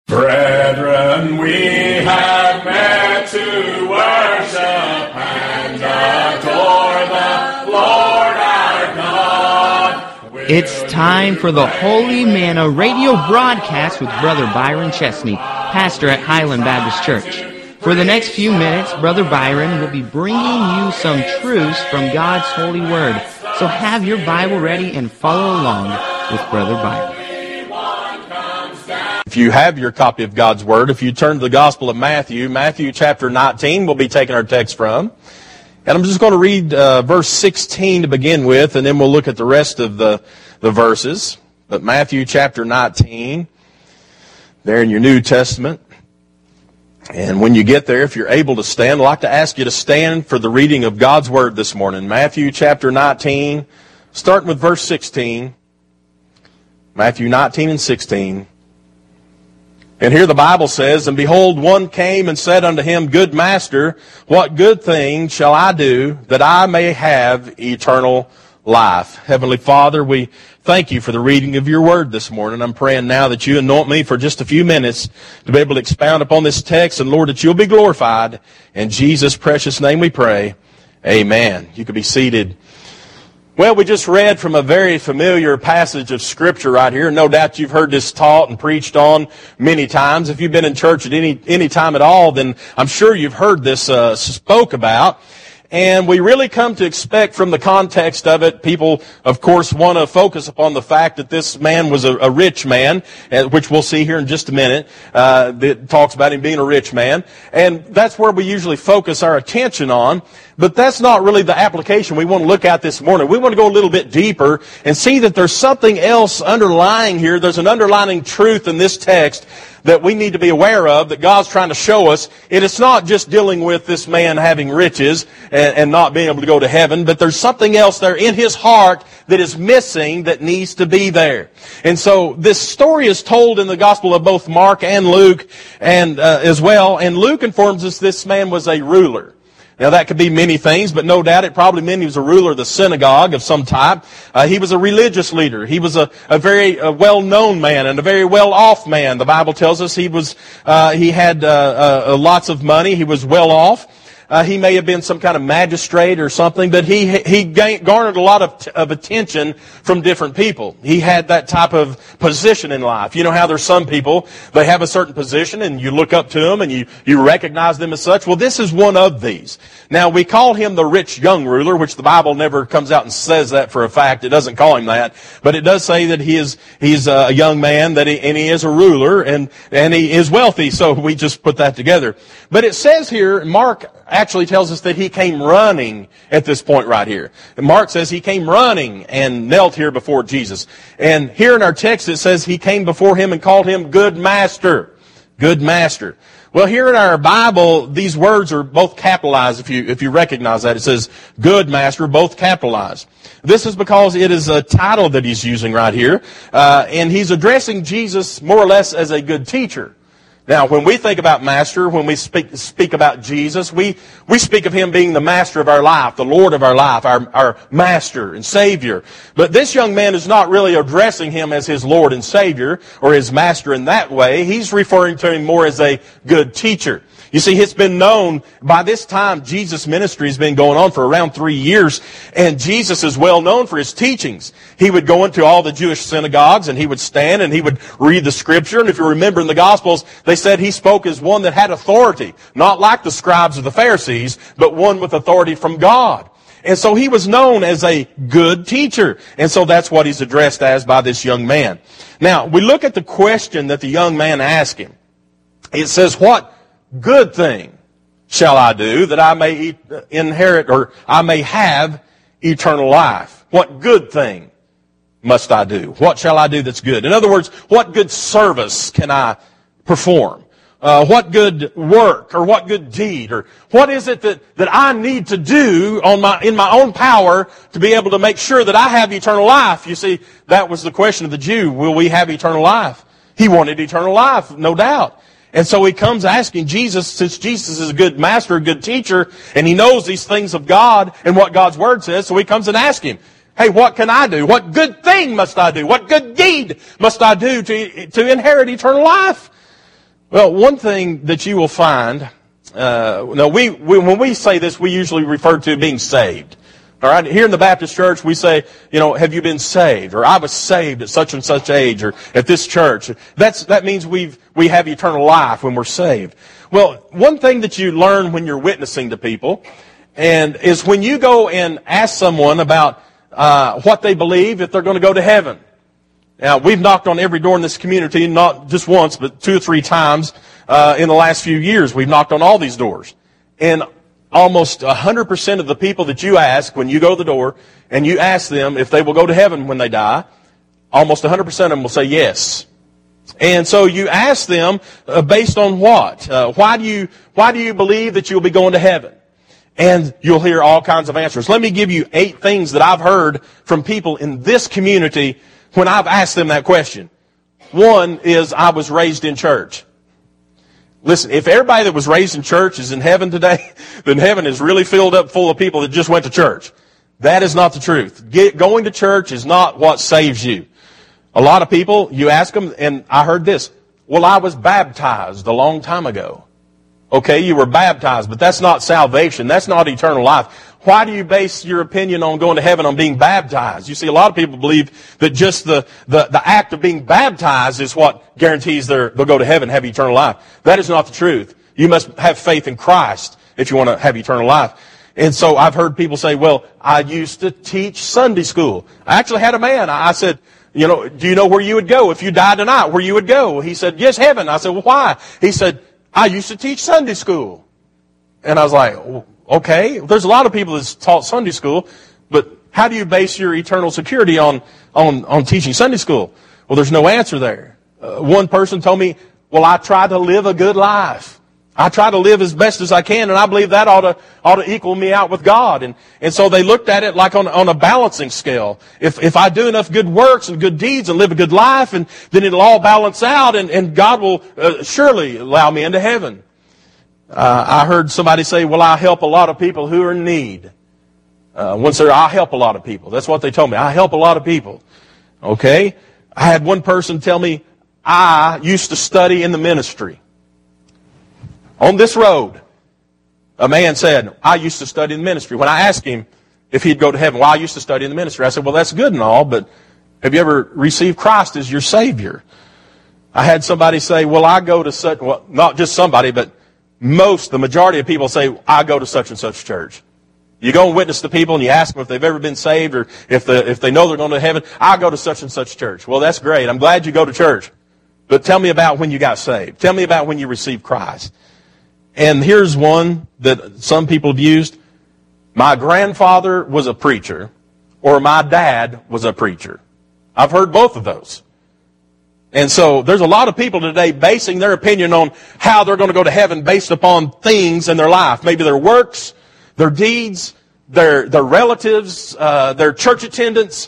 Brethren, we have met to worship and adore the Lord our God. It's time for the Holy Manna radio broadcast with Brother Byron Chesney, pastor at Highland Baptist Church. For the next few minutes, Brother Byron will be bringing you some truths from God's holy word. So have your Bible ready and follow along with Brother Byron. If you have your copy of God's Word, if you turn to the Gospel of Matthew chapter 19, we'll be taking our text from. And I'm just going to read verse 16 to begin with, and then we'll look at the rest of the verses. But Matthew chapter 19, there in your New Testament. And when you get there, if you're able to stand, I'd like to ask you to stand for the reading of God's Word this morning. Matthew chapter 19, starting with verse 16. Matthew 19 and 16. And here the Bible says, And behold, one came and said unto him, Good master, what good thing shall I do that I may have eternal life? Heavenly Father, we thank you for the reading of your word this morning. I'm praying now that you anoint me for just a few minutes to be able to expound upon this text. And Lord, that you'll be glorified. In Jesus' precious name we pray. Amen. You can be seated. Well, we just read from a very familiar passage of Scripture right here. No doubt you've heard this taught and preached on many times. If you've been in church at any time at all, then I'm sure you've heard this spoke about. And we really come to expect from the context of it, people, of course, want to focus upon the fact that this man was a rich man, which we'll see here in just a minute, that talks about him being a rich man. And that's where we usually focus our attention on. But that's not really the application we want to look at this morning. We want to go a little bit deeper and see that there's something else underlying here. There's an underlying truth in this text that we need to be aware of, that God's trying to show us. And it's not just dealing with this man having riches and not being able to go to heaven, but there's something else there in his heart that is missing that needs to be there. And so this story is told in the Gospel of both Mark and Luke and as well. And Luke informs us this man was a ruler. Now, that could be many things, but no doubt it probably meant he was a ruler of the synagogue of some type. He was a religious leader. He was a very well-known man and a very well-off man. The Bible tells us he had lots of money. He was well-off. He may have been some kind of magistrate or something, but he garnered a lot of attention from different people. He had that type of position in life. You know how there's some people, they have a certain position and you look up to them and you recognize them as such. Well, this is one of these. Now, we call him the rich young ruler, which the Bible never comes out and says that for a fact. It doesn't call him that. But it does say that he's a young man, and he is a ruler, and he is wealthy. So we just put that together. But it says here, Mark actually tells us that he came running at this point right here. And Mark says he came running and knelt here before Jesus. And here in our text it says he came before him and called him Good Master. Good Master. Well, here in our Bible, these words are both capitalized, if you recognize that. It says, Good Master, both capitalized. This is because it is a title that he's using right here. And he's addressing Jesus more or less as a good teacher. Now, when we think about master, when we speak about Jesus, we speak of him being the master of our life, the Lord of our life, our master and Savior. But this young man is not really addressing him as his Lord and Savior or his master in that way. He's referring to him more as a good teacher. You see, it's been known, by this time, Jesus' ministry has been going on for around 3 years, and Jesus is well known for his teachings. He would go into all the Jewish synagogues, and he would stand, and he would read the Scripture, and if you remember in the Gospels, they said he spoke as one that had authority, not like the scribes of the Pharisees, but one with authority from God. And so he was known as a good teacher, and so that's what he's addressed as by this young man. Now, we look at the question that the young man asked him. It says, What good thing shall I do that I may inherit or I may have eternal life? What good thing must I do? What shall I do that's good? In other words, what good service can I perform? What good work or what good deed or what is it that I need to do in my own power to be able to make sure that I have eternal life? You see, that was the question of the Jew. Will we have eternal life? He wanted eternal life, no doubt. And so he comes asking Jesus, since Jesus is a good master, a good teacher, and he knows these things of God and what God's Word says, so he comes and asks him, hey, what can I do? What good thing must I do? What good deed must I do to inherit eternal life? Well, one thing that you will find, when we say this, we usually refer to being saved. All right, here in the Baptist church, we say, have you been saved? Or I was saved at such and such age, or at this church. That means we have eternal life when we're saved. Well, one thing that you learn when you're witnessing to people, and is when you go and ask someone about what they believe, if they're going to go to heaven. Now, we've knocked on every door in this community, not just once, but 2 or 3 times in the last few years. We've knocked on all these doors. And almost 100% of the people that you ask when you go to the door and you ask them if they will go to heaven when they die, almost 100% of them will say yes. And so you ask them based on what? Why do you believe that you'll be going to heaven? And you'll hear all kinds of answers. Let me give you 8 things that I've heard from people in this community when I've asked them that question. One is, I was raised in church. Listen, if everybody that was raised in church is in heaven today, then heaven is really filled up full of people that just went to church. That is not the truth. Going to church is not what saves you. A lot of people, you ask them, and I heard this, well, I was baptized a long time ago. Okay, you were baptized, but that's not salvation. That's not eternal life. Why do you base your opinion on going to heaven on being baptized? You see, a lot of people believe that just the act of being baptized is what guarantees they'll go to heaven and have eternal life. That is not the truth. You must have faith in Christ if you want to have eternal life. And so I've heard people say, well, I used to teach Sunday school. I actually had a man. I said, do you know where you would go if you died tonight, where you would go? He said, yes, heaven. I said, well, why? He said, I used to teach Sunday school. And I was like, okay, there's a lot of people that's taught Sunday school, but how do you base your eternal security on teaching Sunday school? Well, there's no answer there. One person told me, well, I try to live a good life. I try to live as best as I can, and I believe that ought to equal me out with God. And so they looked at it like on a balancing scale. If I do enough good works and good deeds and live a good life, and then it'll all balance out, and God will surely allow me into heaven. I heard somebody say, well, I help a lot of people who are in need. One said, I help a lot of people. That's what they told me. I help a lot of people. Okay? I had one person tell me, I used to study in the ministry. On this road, a man said, I used to study in the ministry. When I asked him if he'd go to heaven, well, I used to study in the ministry. I said, well, that's good and all, but have you ever received Christ as your Savior? I had somebody say, well, I go to such, well, not just somebody, but the majority of people say, I go to such and such church. You go and witness to people and you ask them if they've ever been saved or if they know they're going to heaven. I go to such and such church. Well, that's great. I'm glad you go to church. But tell me about when you got saved. Tell me about when you received Christ. And here's one that some people have used. My grandfather was a preacher, or my dad was a preacher. I've heard both of those. And so there's a lot of people today basing their opinion on how they're going to go to heaven based upon things in their life. Maybe their works, their deeds, their relatives, their church attendance,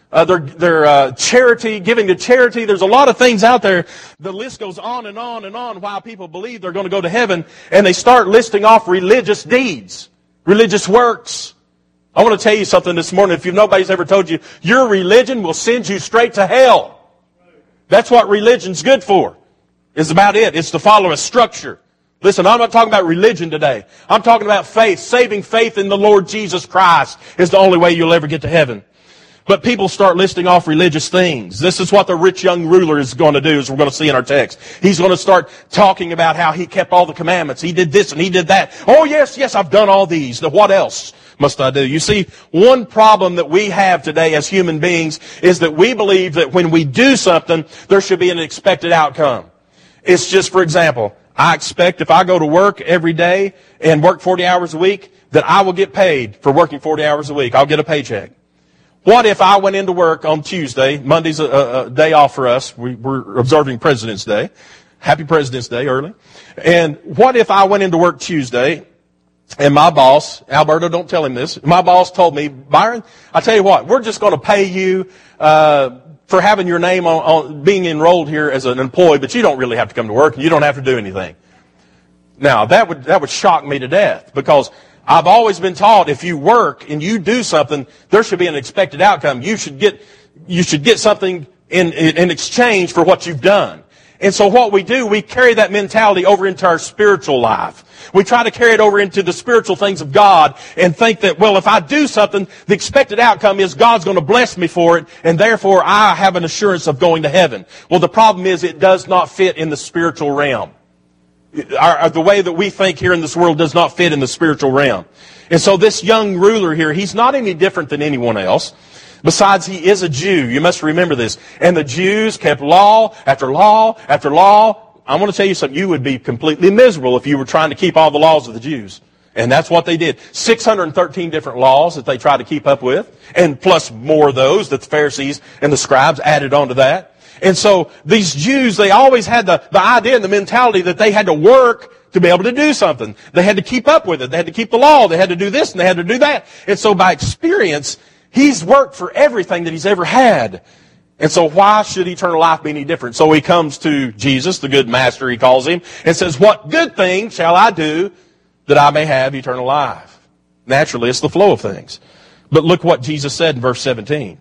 their charity, giving to charity. There's a lot of things out there. The list goes on and on and on why people believe they're going to go to heaven, and they start listing off religious deeds, religious works. I want to tell you something this morning. If nobody's ever told you, your religion will send you straight to hell. That's what religion's good for. It's about it. It's to follow a structure. Listen, I'm not talking about religion today. I'm talking about faith. Saving faith in the Lord Jesus Christ is the only way you'll ever get to heaven. But people start listing off religious things. This is what the rich young ruler is going to do, as we're going to see in our text. He's going to start talking about how he kept all the commandments. He did this and he did that. Oh, yes, I've done all these. Now, what else must I do? You see, one problem that we have today as human beings is that we believe that when we do something, there should be an expected outcome. It's just, for example, I expect if I go to work every day and work 40 hours a week, that I will get paid for working 40 hours a week. I'll get a paycheck. What if I went into work on Tuesday? Monday's a day off for us. We're observing President's Day. Happy President's Day early. And what if I went into work Tuesday and my boss, Alberto, don't tell him this, my boss told me, Byron, I tell you what, we're just going to pay you for having your name on being enrolled here as an employee, but you don't really have to come to work and you don't have to do anything. Now, that would shock me to death, because I've always been taught if you work and you do something, there should be an expected outcome. You should get something in exchange for what you've done. And so what we do, we carry that mentality over into our spiritual life. We try to carry it over into the spiritual things of God and think that, well, if I do something, the expected outcome is God's going to bless me for it, and therefore I have an assurance of going to heaven. Well, the problem is it does not fit in the spiritual realm. The way that we think here in this world does not fit in the spiritual realm. And so this young ruler here, he's not any different than anyone else. Besides, he is a Jew. You must remember this. And the Jews kept law after law after law. I want to tell you something. You would be completely miserable if you were trying to keep all the laws of the Jews. And that's what they did. 613 different laws that they tried to keep up with. And plus more of those that the Pharisees and the scribes added onto that. And so these Jews, they always had the idea and the mentality that they had to work to be able to do something. They had to keep up with it. They had to keep the law. They had to do this and they had to do that. And so by experience, he's worked for everything that he's ever had. And so why should eternal life be any different? So he comes to Jesus, the good master he calls him, and says, what good thing shall I do that I may have eternal life? Naturally, it's the flow of things. But look what Jesus said in verse 17.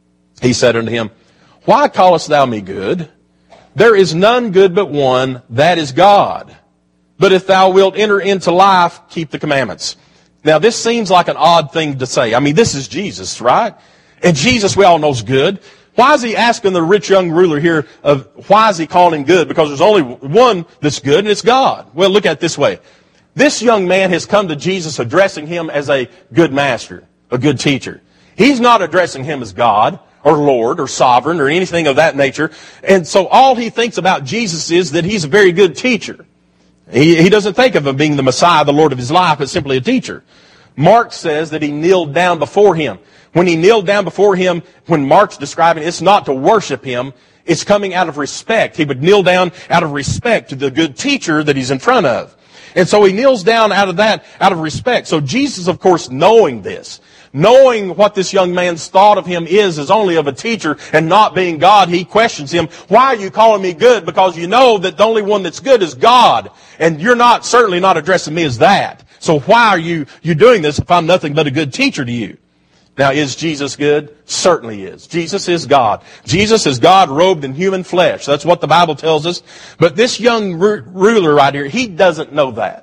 He said unto him, why callest thou me good? There is none good but one, that is God. But if thou wilt enter into life, keep the commandments. Now, this seems like an odd thing to say. I mean, this is Jesus, right? And Jesus, we all know, is good. Why is he asking the rich young ruler here why is he calling him good? Because there's only one that's good, and it's God. Well, look at it this way. This young man has come to Jesus addressing him as a good master, a good teacher. He's not addressing him as God or Lord or sovereign or anything of that nature. And so all he thinks about Jesus is that he's a very good teacher. He doesn't think of him being the Messiah, the Lord of his life, but simply a teacher. Mark says that he kneeled down before him. When he kneeled down before him, when Mark's describing it, it's not to worship him. It's coming out of respect. He would kneel down out of respect to the good teacher that he's in front of. And so he kneels down out of respect. So Jesus, of course, knowing this, knowing what this young man's thought of him is only of a teacher and not being God, he questions him, why are you calling me good? Because you know that the only one that's good is God. And you're certainly not addressing me as that. So why are you doing this if I'm nothing but a good teacher to you? Now, is Jesus good? Certainly is. Jesus is God. Jesus is God robed in human flesh. That's what the Bible tells us. But this young ruler right here, he doesn't know that.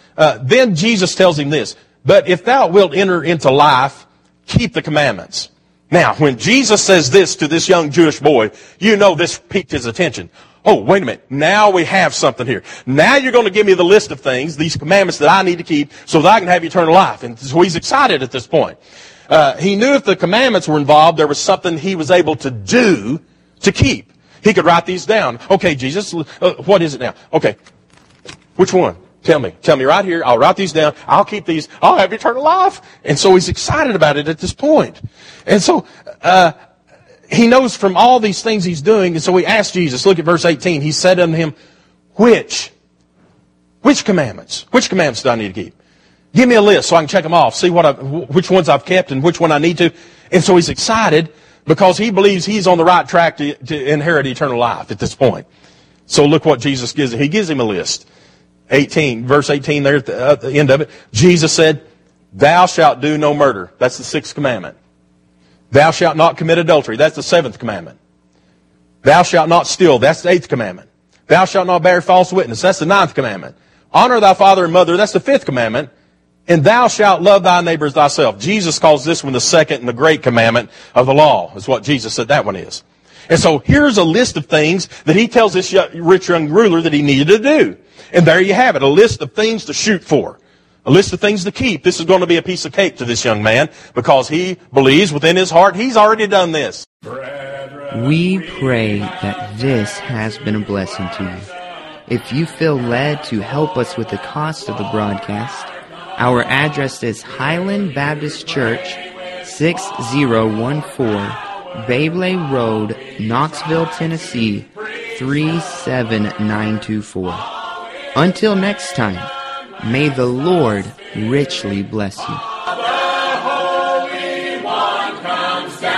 Then Jesus tells him this, but if thou wilt enter into life, keep the commandments. Now, when Jesus says this to this young Jewish boy, you know this piqued his attention. Oh, wait a minute. Now we have something here. Now you're going to give me the list of things, these commandments that I need to keep so that I can have eternal life. And so he's excited at this point. He knew if the commandments were involved, there was something he was able to do to keep. He could write these down. Okay, Jesus, what is it now? Okay, which one? Tell me right here. I'll write these down. I'll keep these. I'll have eternal life. And so he's excited about it at this point. And so he knows from all these things he's doing. And so he asked Jesus, look at verse 18. He said unto him, which commandments? Which commandments do I need to keep? Give me a list so I can check them off, see which ones I've kept and which one I need to. And so he's excited because he believes he's on the right track to inherit eternal life at this point. So look what Jesus gives him. He gives him a list. 18, verse 18 there at the end of it. Jesus said, thou shalt do no murder. That's the 6th commandment. Thou shalt not commit adultery. That's the 7th commandment. Thou shalt not steal. That's the 8th commandment. Thou shalt not bear false witness. That's the 9th commandment. Honor thy father and mother. That's the 5th commandment. And thou shalt love thy neighbor as thyself. Jesus calls this one the 2nd and the great commandment of the law, is what Jesus said that one is. And so here's a list of things that he tells this rich young ruler that he needed to do. And there you have it, a list of things to shoot for. A list of things to keep. This is going to be a piece of cake to this young man because he believes within his heart he's already done this. We pray that this has been a blessing to you. If you feel led to help us with the cost of the broadcast, our address is Highland Baptist Church, 6014 Babley Road, Knoxville, Tennessee, 37924. Until next time, may the Lord richly bless you. The Holy One comes down.